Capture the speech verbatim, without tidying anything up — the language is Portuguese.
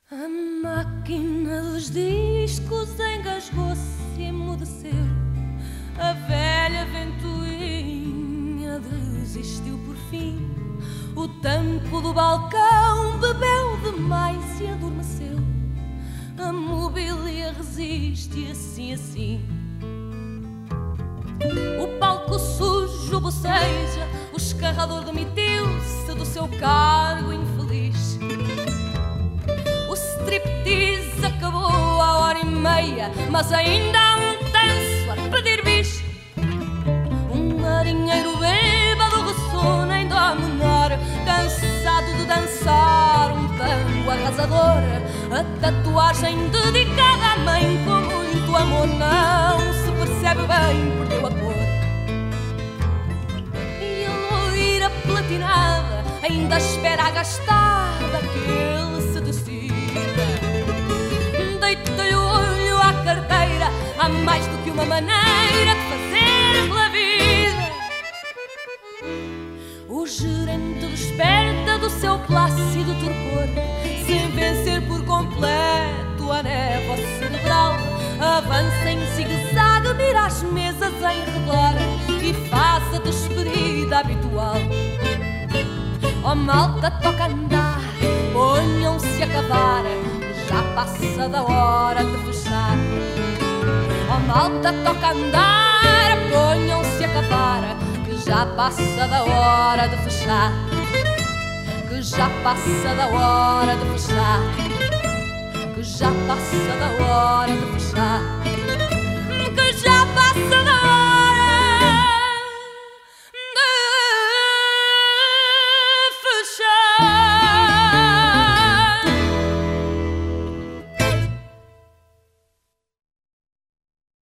A máquina dos discos engasgou-se e emudeceu. A velha ventoinha desistiu por fim. O tampo do balcão bebeu demais e adormeceu. A mobília resiste e assim, assim. O palco sujo boceja, o escarrador demitiu-se do seu cargo infeliz. O striptease acabou à hora e meia, mas ainda há um tanso a pedir bis. Um marinheiro bêbado ressona em dó menor, cansado de dançar um tango arrasador. A tatuagem dedicada à mãe com muito amor não se percebe bem, perdeu a cor. E a loira platinada ainda espera a gastada que ele se decida. Deita-lhe o olho à carteira, há mais do que uma maneira de fazer pela vida. O gerente desperta do seu plácido torpor, sem vencer por completo a névoa cerebral. Avança em zigue-zague, mira as mesas em redor e faz a despedida habitual. Oh malta, toca andar, ponham-se a cavar, já passa da hora de fechar. Oh malta, toca andar, ponham-se a cavar, que já passa da hora de fechar. Que já passa da hora de fechar. Que já passa da hora de fechar.